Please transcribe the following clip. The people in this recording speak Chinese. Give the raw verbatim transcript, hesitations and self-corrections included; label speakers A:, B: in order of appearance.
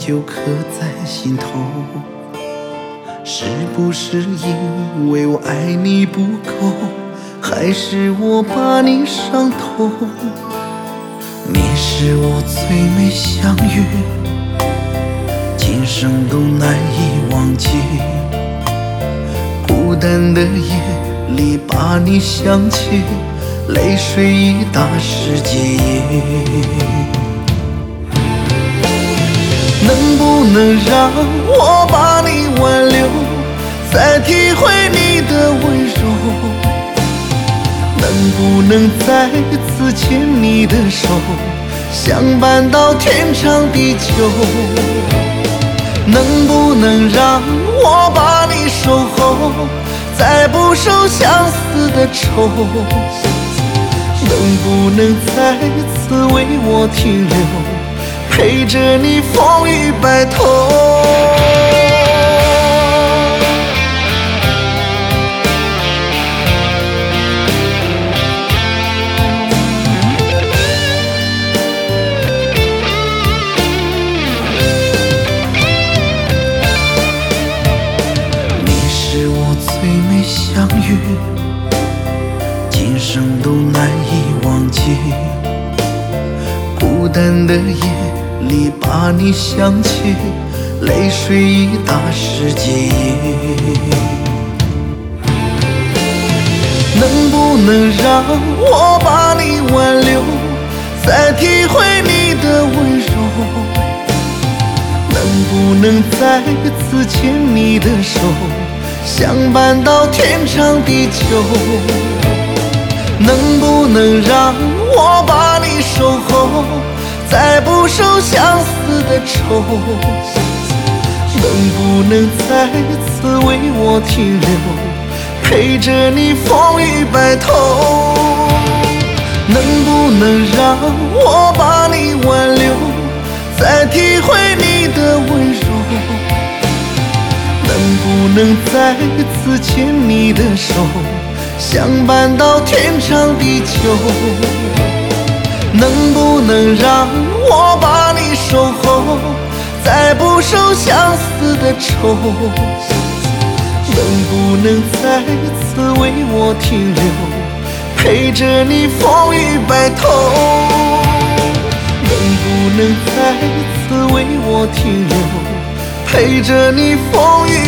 A: 久刻在心头？是不是因为我爱你不够，还是我把你伤透？你是我最美相遇，今生都难以忘记。孤单的夜里把你想起，泪水已打湿记忆。能不能让我把你挽留，再体会你的温柔？能不能再次牵你的手，相伴到天长地久？能不能让我把你守候，再不受相思的愁？能不能再次为我停留，陪着你风雨白头？你是我最美相遇，今生都难以忘记。孤单的夜里把你想起，泪水已打湿记忆。能不能让我把你挽留，再体会你的温柔？能不能再次牵你的手，相伴到天长地久？能不能让我把你守候，再不受相思的愁？能不能再次为我停留，陪着你风雨白头？能不能让我把你挽留，再体会你的温柔？能不能再次牵你的手，相伴到天长地久？能不能让我把你守候，再不受相思的愁？能不能再次为我停留，陪着你风雨白头？能不能再次为我停留，陪着你风雨